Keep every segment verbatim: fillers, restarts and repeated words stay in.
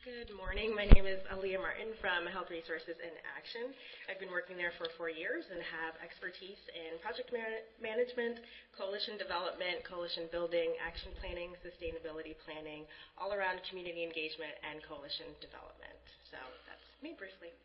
Good morning. My name is Aaliyah Martin from Health Resources in Action. I've been working there for four years and have expertise in project man- management, coalition development, coalition building, action planning, sustainability planning, all around community engagement and coalition development. So that's me briefly.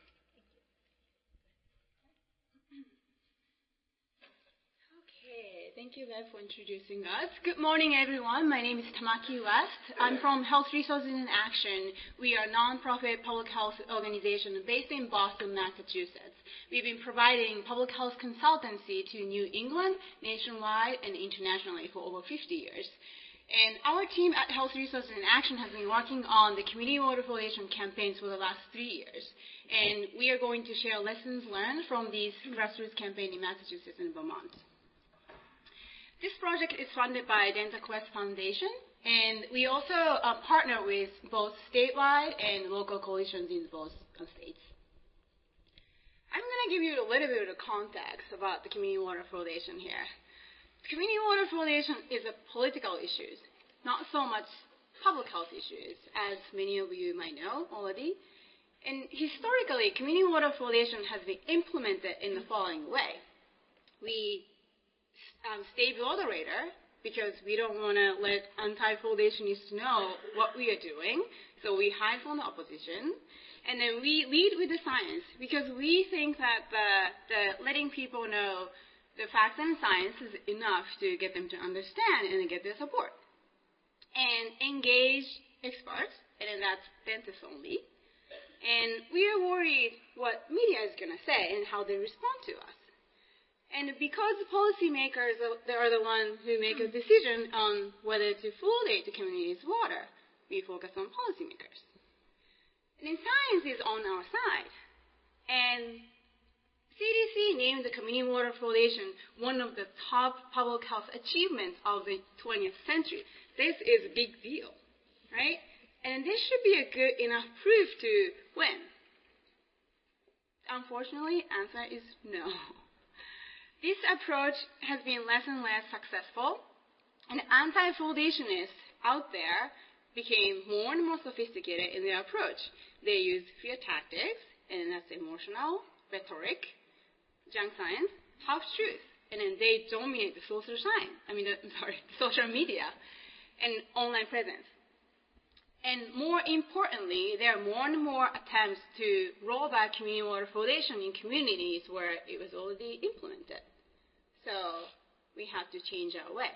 Thank you, Bev, for introducing us. Good morning, everyone. My name is Tamaki West. I'm from Health Resources in Action. We are a nonprofit public health organization based in Boston, Massachusetts. We've been providing public health consultancy to New England, nationwide, and internationally for over fifty years. And our team at Health Resources in Action has been working on the community water fluoridation campaigns for the last three years. And we are going to share lessons learned from these grassroots campaigns in Massachusetts and Vermont. This project is funded by DentaQuest Foundation, and we also uh, partner with both statewide and local coalitions in both uh, states. I'm going to give you a little bit of context about the community water fluoridation here. Community water fluoridation is a political issue, not so much public health issues, as many of you might know already. And historically, community water fluoridation has been implemented in the following way. We Um, stay moderator because we don't want to let anti-fluoridationists know what we are doing, so we hide from the opposition. And then we lead with the science because we think that the, the letting people know the facts and science is enough to get them to understand and get their support. And engage experts, and then that's dentists only. And we are worried what media is going to say and how they respond to us. And because the policymakers are the ones who make a decision on whether to fluoridate the community's water, we focus on policymakers. And then science is on our side. And C D C named the community water fluoridation one of the top public health achievements of the twentieth century. This is a big deal, right? And this should be a good enough proof to win. Unfortunately, answer is no. This approach has been less and less successful, and anti-fluoridationists out there became more and more sophisticated in their approach. They use fear tactics, and that's emotional, rhetoric, junk science, half-truth, and then they dominate the social science, I mean, the, sorry, social media and online presence. And more importantly, there are more and more attempts to roll back community water fluoridation in communities where it was already implemented. So we have to change our way.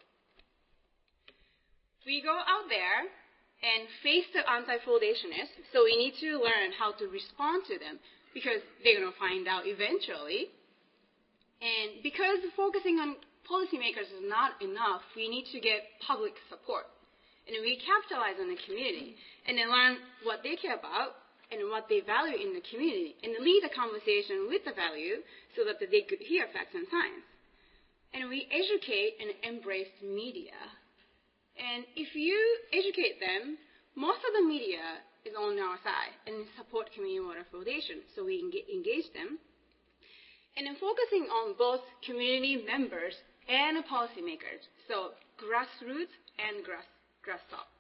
We go out there and face the anti-fluoridationists, so we need to learn how to respond to them because they're going to find out eventually. And because focusing on policymakers is not enough, we need to get public support. And we capitalize on the community and then learn what they care about and what they value in the community and lead a conversation with the value so that they could hear facts and science. And we educate and embrace media. And if you educate them, most of the media is on our side and support community water fluoridation, so we engage them. And then focusing on both community members and policymakers, so grassroots and grass, grass top.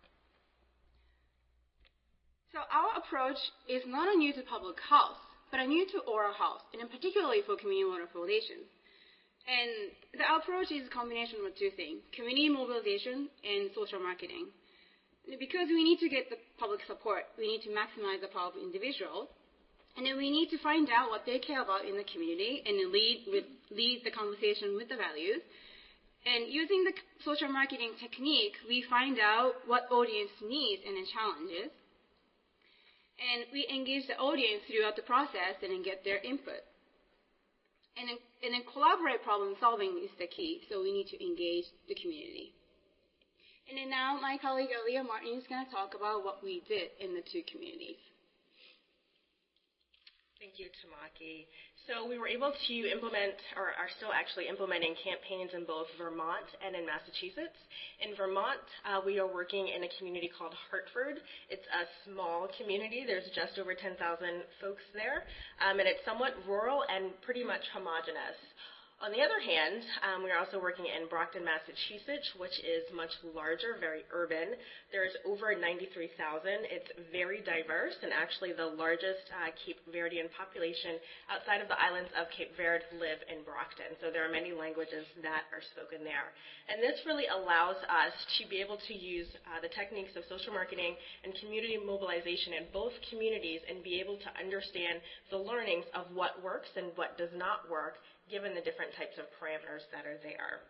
So our approach is not new to public health, but new to oral health, and particularly for community water fluoridation. And the approach is a combination of two things, community mobilization and social marketing. Because we need to get the public support, we need to maximize the power of individuals, and then we need to find out what they care about in the community and then lead, with, lead the conversation with the values. And using the social marketing technique, we find out what audience needs and the challenges. And we engage the audience throughout the process and then get their input. And then, and then collaborate problem solving is the key, so we need to engage the community. And then now my colleague Aaliyah Martin is going to talk about what we did in the two communities. Thank you, Tamaki. So we were able to implement, or are still actually implementing campaigns in both Vermont and in Massachusetts. In Vermont, uh, we are working in a community called Hartford. It's a small community. There's just over ten thousand folks there, um, and it's somewhat rural and pretty much homogenous. On the other hand, um, we're also working in Brockton, Massachusetts, which is much larger, very urban. There's over ninety-three thousand. It's very diverse, and actually the largest uh, Cape Verdean population outside of the islands of Cape Verde live in Brockton. So there are many languages that are spoken there. And this really allows us to be able to use uh, the techniques of social marketing and community mobilization in both communities and be able to understand the learnings of what works and what does not work, given the different types of parameters that are there.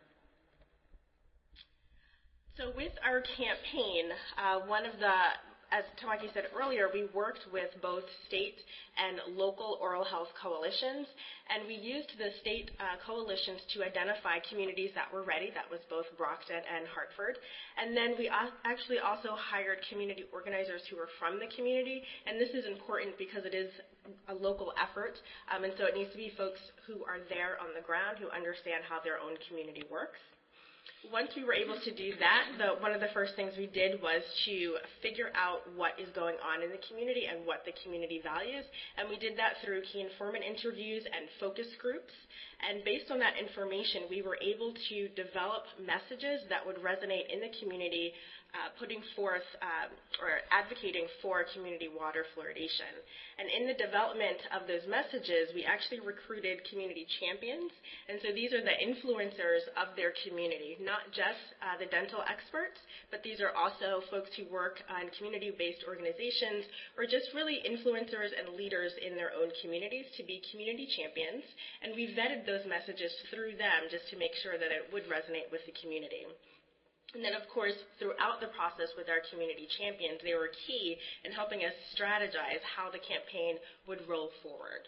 So with our campaign, uh, one of the, as Tamaki said earlier, we worked with both state and local oral health coalitions, and we used the state uh, coalitions to identify communities that were ready. That was both Brockton and Hartford. And then we actually also hired community organizers who were from the community, and this is important because it is a local effort, um, and so it needs to be folks who are there on the ground, who understand how their own community works. Once we were able to do that, the, one of the first things we did was to figure out what is going on in the community and what the community values, and we did that through key informant interviews and focus groups. And based on that information, we were able to develop messages that would resonate in the community, Uh, putting forth um, or advocating for community water fluoridation. And in the development of those messages, we actually recruited community champions. And so these are the influencers of their community, not just uh, the dental experts, but these are also folks who work on community-based organizations or just really influencers and leaders in their own communities to be community champions. And we vetted those messages through them just to make sure that it would resonate with the community. And then, of course, throughout the process with our community champions, they were key in helping us strategize how the campaign would roll forward.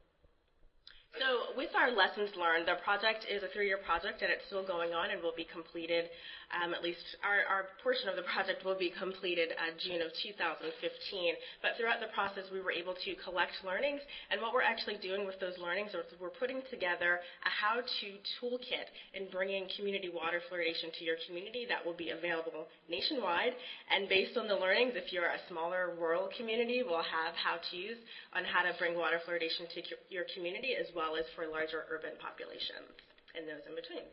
So with our lessons learned, the project is a three-year project, and it's still going on and will be completed, um, at least our, our portion of the project will be completed uh, June of two thousand fifteen. But throughout the process, we were able to collect learnings, and what we're actually doing with those learnings is we're putting together a how-to toolkit in bringing community water fluoridation to your community that will be available nationwide. And based on the learnings, if you're a smaller rural community, we'll have how-tos on how to bring water fluoridation to your community, as well as for larger urban populations and those in between.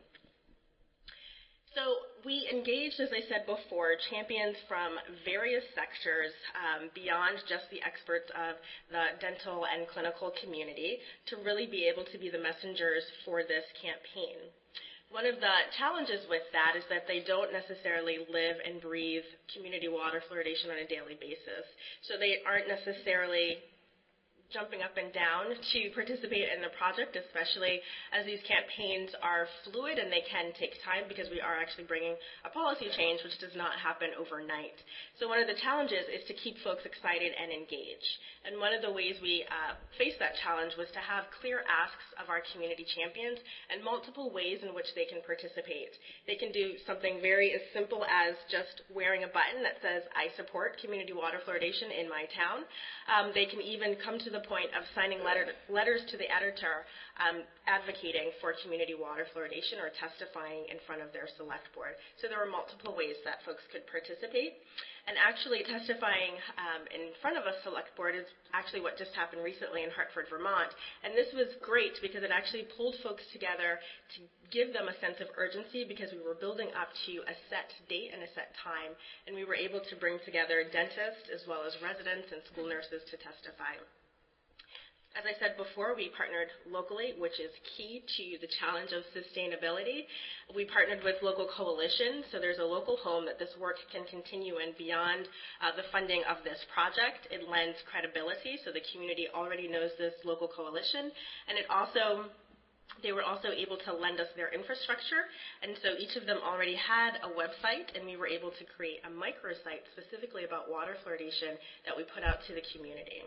So we engaged, as I said before, champions from various sectors um, beyond just the experts of the dental and clinical community to really be able to be the messengers for this campaign. One of the challenges with that is that they don't necessarily live and breathe community water fluoridation on a daily basis. So they aren't necessarily jumping up and down to participate in the project, especially as these campaigns are fluid and they can take time because we are actually bringing a policy change which does not happen overnight. So one of the challenges is to keep folks excited and engaged. And one of the ways we uh, faced that challenge was to have clear asks of our community champions and multiple ways in which they can participate. They can do something very as simple as just wearing a button that says, I support community water fluoridation in my town. Um, they can even come to the point of signing letter, letters to the editor um, advocating for community water fluoridation or testifying in front of their select board. So there were multiple ways that folks could participate. And actually testifying um, in front of a select board is actually what just happened recently in Hartford, Vermont. And this was great because it actually pulled folks together to give them a sense of urgency because we were building up to a set date and a set time. And we were able to bring together dentists as well as residents and school nurses to testify. As I said before, we partnered locally, which is key to the challenge of sustainability. We partnered with local coalitions, so there's a local home that this work can continue in beyond uh, the funding of this project. It lends credibility, so the community already knows this local coalition, and it also they were also able to lend us their infrastructure, and so each of them already had a website, and we were able to create a microsite specifically about water fluoridation that we put out to the community.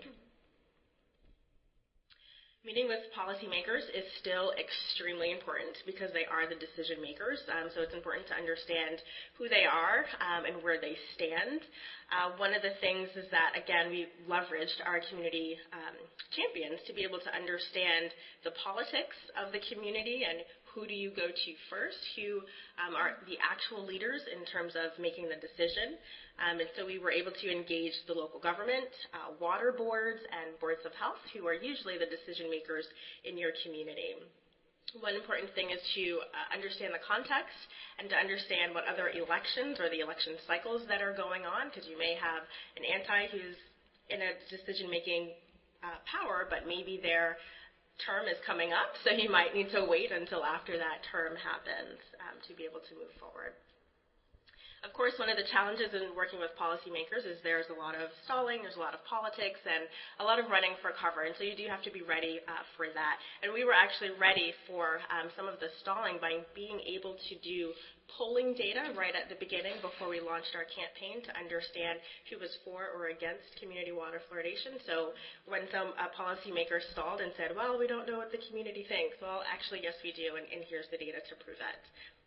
Meeting with policymakers is still extremely important because they are the decision makers, um, so it's important to understand who they are um, and where they stand. Uh, one of the things is that, again, we leveraged our community um, champions to be able to understand the politics of the community and who do you go to first, who um, are the actual leaders in terms of making the decision. Um, and so we were able to engage the local government, uh, water boards, and boards of health, who are usually the decision makers in your community. One important thing is to uh, understand the context and to understand what other elections or the election cycles that are going on, because you may have an anti who's in a decision-making uh, power, but maybe their term is coming up, so you might need to wait until after that term happens um, to be able to move forward. Of course, one of the challenges in working with policymakers is there's a lot of stalling, there's a lot of politics, and a lot of running for cover, and so you do have to be ready uh, for that. And we were actually ready for um, some of the stalling by being able to do polling data right at the beginning before we launched our campaign to understand who was for or against community water fluoridation. So when some uh, policymakers stalled and said, well, we don't know what the community thinks, well, actually, yes, we do, and, and here's the data to prove it.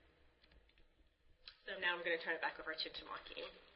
So now I'm going to turn it back over to Tamaki.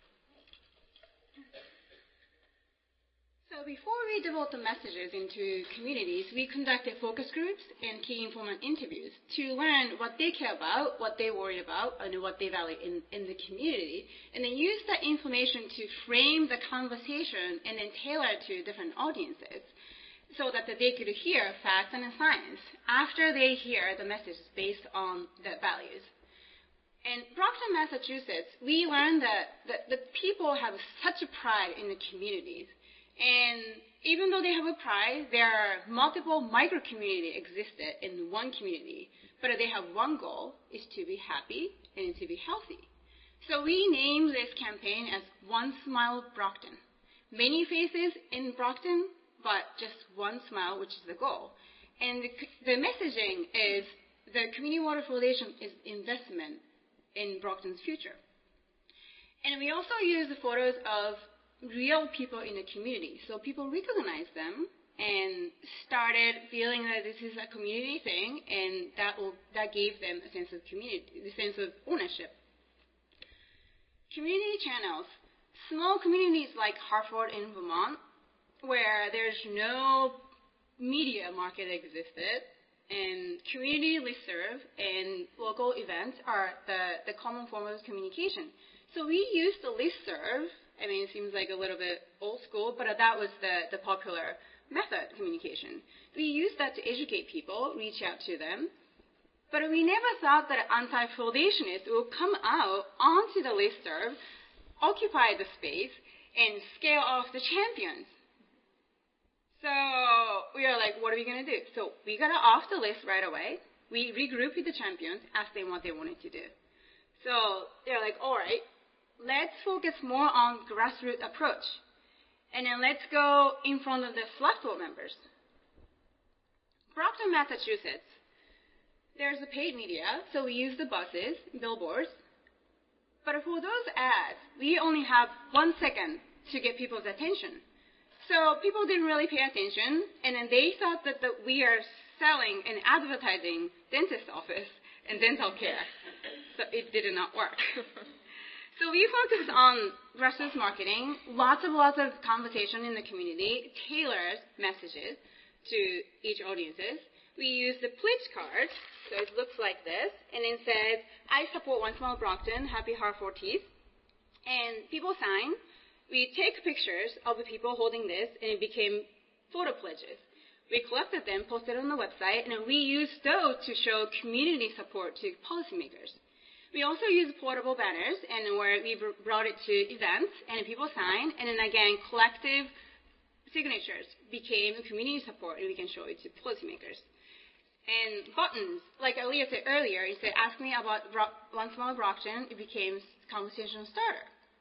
So before we develop the messages into communities, we conducted focus groups and key informant interviews to learn what they care about, what they worry about, and what they value in, in the community, and then use that information to frame the conversation and then tailor it to different audiences so that they could hear facts and science after they hear the messages based on the values. In Brockton, Massachusetts, we learned that, that the people have such a pride in the communities. And even though they have a pride, there are multiple micro-communities existed in one community. But they have one goal, is to be happy and to be healthy. So we named this campaign as One Smile Brockton. Many faces in Brockton, but just one smile, which is the goal. And the, the messaging is the community water fluoridation is investment in Brockton's future. And we also use the photos of real people in the community. So people recognize them and started feeling that this is a community thing, and that will, that gave them a sense of community, the sense of ownership. Community channels. Small communities like Hartford in Vermont, where there's no media market existed, and community listserv and local events are the, the common form of communication. So we used the listserv. I mean, it seems like a little bit old school, but that was the, the popular method of communication. We used that to educate people, reach out to them. But we never thought that anti-fluoridationists would come out onto the listserv, occupy the space, and scale off the champions. So we are like, what are we going to do? So we got off the list right away. We regrouped with the champions, asked them what they wanted to do. So they're like, all right, let's focus more on grassroots approach. And then let's go in front of the select board members. Brockton, Massachusetts, there's the paid media, so we use the buses, billboards. But for those ads, we only have one second to get people's attention. So people didn't really pay attention, and then they thought that, that we are selling and advertising dentist office and dental care. So it did not work. So we focused on grassroots marketing, lots and lots of conversation in the community, tailored messages to each audiences. We used the pledge card, so it looks like this, and it says, I support One Smile Brockton, happy Hartford teeth. And people sign. We take pictures of the people holding this, and it became photo pledges. We collected them, posted on the website, and we used those to show community support to policymakers. We also used portable banners, and where we brought it to events, and people signed, and then again, collective signatures became community support, and we can show it to policymakers. And buttons, like Aaliyah said earlier, it said, ask me about One Smile Brockton, it became conversation starter.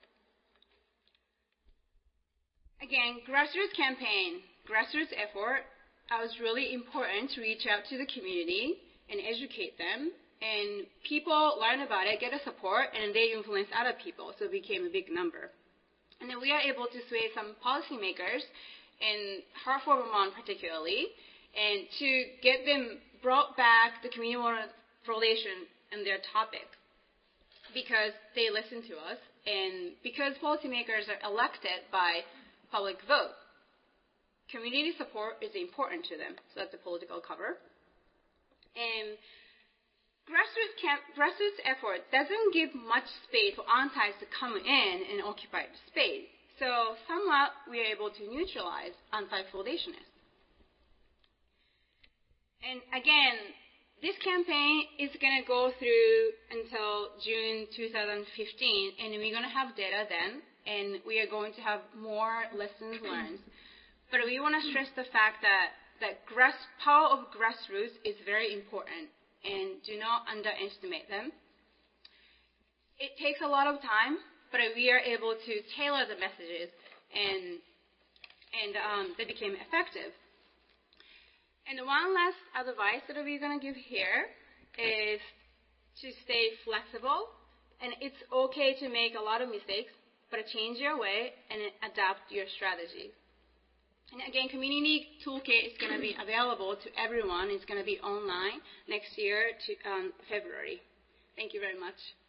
Again, grassroots campaign, grassroots effort. It was really important to reach out to the community and educate them. And people learn about it, get a support, and they influence other people. So it became a big number. And then we are able to sway some policymakers in Hartford, Vermont particularly, and to get them brought back the community water fluoridation and their topic because they listen to us and because policymakers are elected by public vote. Community support is important to them, so that's a political cover. And grassroots, camp, grassroots effort doesn't give much space for antis to come in and occupy the space. So somewhat we are able to neutralize anti-fluoridationists. And again, This campaign is going to go through until June two thousand fifteen, and we're going to have data then, and we are going to have more lessons learned. But we want to stress the fact that the grass, power of grassroots is very important, and do not underestimate them. It takes a lot of time, but we are able to tailor the messages, and, and um, they became effective. And one last advice that we're going to give here is to stay flexible. And it's okay to make a lot of mistakes, but change your way and adapt your strategy. And again, Community Toolkit is going to be available to everyone. It's going to be online next year, to um, February. Thank you very much.